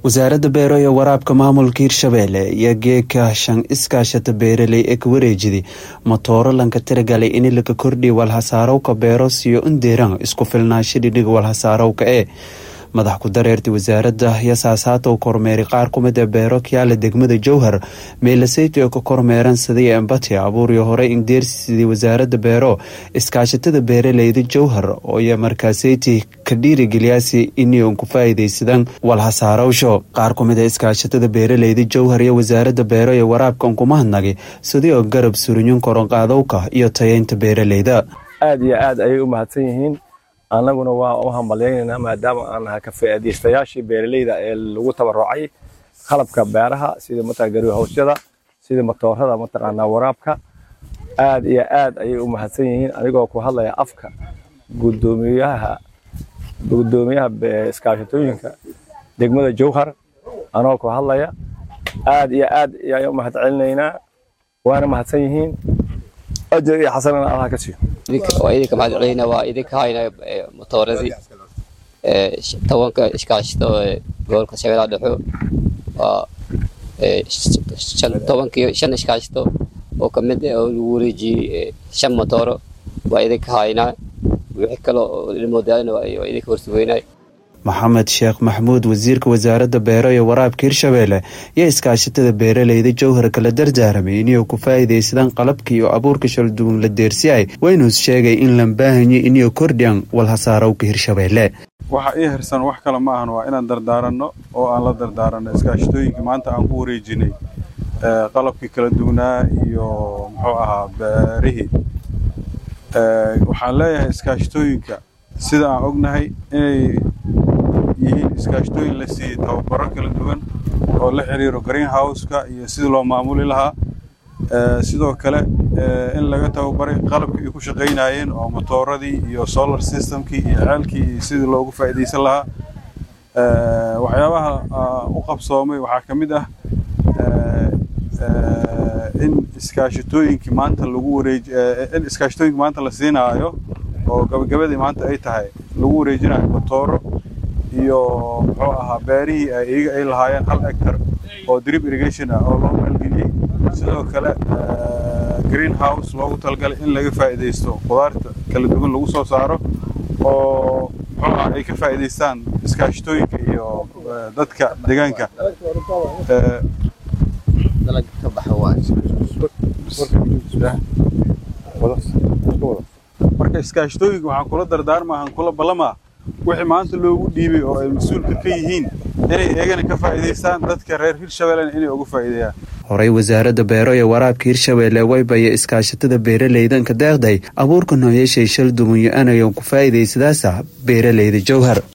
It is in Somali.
wasaaradda beero iyo waraabka maamulka Hirshabelle iyo geeka shan iskaashata beeraley ee ka wareejiyay matooro lanka tiragalay in la kordhiyo walhasaarowka beero siyo indeeran isku filnaashada dhig walhasaarowka ee madax ku dareertay wasaaradda yasaasato kormeeri qaar kumid ah beero kiyaala degmada Jowhar meelasayto ka kormeeran sidii empathy abuuriyo hore in deersidii wasaaradda beero iskaashatada beeraleyda Jowhar oo ay markaasayti ka dhiirigeliyay inay ku faa'iideysadaan walhasaarowsho qaar kumid ah iskaashatada beeraleyda Jowhar iyo wasaaradda beero iyo waraabka kuma hadnagay sidii garab surinyin koron qaadowka iyo tayeynta beeraleyda aad iyo aad ay u mahadsan yihiin anaguna waa u hambalyeynaa maadaama aan ka faa'iideystayaashii beeraleyda ee lagu tabarucay qalabka beeraha sida matagari hawshada sida matoorada mataqaana waraabka aad iyo aad ay u mahadsan yihiin anigoo ku hadlaya afka gudoomiyaha iskaashatooyinka degmada Jowhar anoo ku hadlaya aad iyo aad ay u mahadcelinaynaa waana mahadsan yihiin أجل حسنا الله كسي. وإذا كمان علينا وإذا كاينا مطارزي توان كإشكاش تو قول كشغل هذا حو شن توان كي شن إشكاش تو وكمد الوريجي شن مطار وإذا كاينا ويحكلوا الموديل وإذا كورسوينا محمد شيخ محمود وزيرك وزارة beero iyo waraabka Hirshabelle iyo iskaashatada beeraleyda Jowhar kala dardaarmay inay ku faa'iideysadaan qalabka iyo abuurka shalduun la deersiyay waynu sheegay in la baahanyahay inay kordhiyaan walhasaarowka Hirshabelle waxa ay hirsan wax kale ma ahan waa inaan dardaaranno oo aan la dardaaranno iskaashatooyinka maanta aan ku wareejinay qalabka kala duwanaa iyo muxuu ahaa beerihi waxaan leeyahay iskaashatooyinka sida aan ognahay inay iskaashatooyin la siiyay tababaro kala duwan oo la xiriiro greenhouse-ka iyo sida loo maamuli lahaa sidoo kale in laga tababaray qalabkii ay ku shaqeynayeen oo matooradii iyo solar systemkii iyo ceelkii iyo sidii loogu faa'iideysan lahaa waxyaabaha u qabsoomay waxaa ka mid ah in iskaashatooyinka maanta lagu la siinaayo oo gabagabadii maanta ay tahay lagu wareejinayo matooro iyo muxuu ahaa beerihii ay lahaayeen 1 hectare oo drip irrigation ah oo loo maalgeliyay sidoo kale greenhouse loogu talgalay in laga faa'iideysto qudaarta kala duwan lagu soo saaro oo muxuu ay ka faa'iideystaan iskaashatooyinka iyo dadka deegaanka dalag ka baxawaan marka iskaashatooyinka waxaan kula dardaarmaa kula balama wixii maanta loogu dhiibay oo ay mas'uulka ka yihiin inay eegana ka faa'iideystaan dadka reer Hirshabelle inay uga faa'iideeyaan horay wasaaradda beero iyo waraabka Hirshabelle way bay iskaashatada beeraleyda ka deeqday abuurka nooyashay shal duwan iyo anayo ku faa'iideysadaasa beeraleyda Jowhar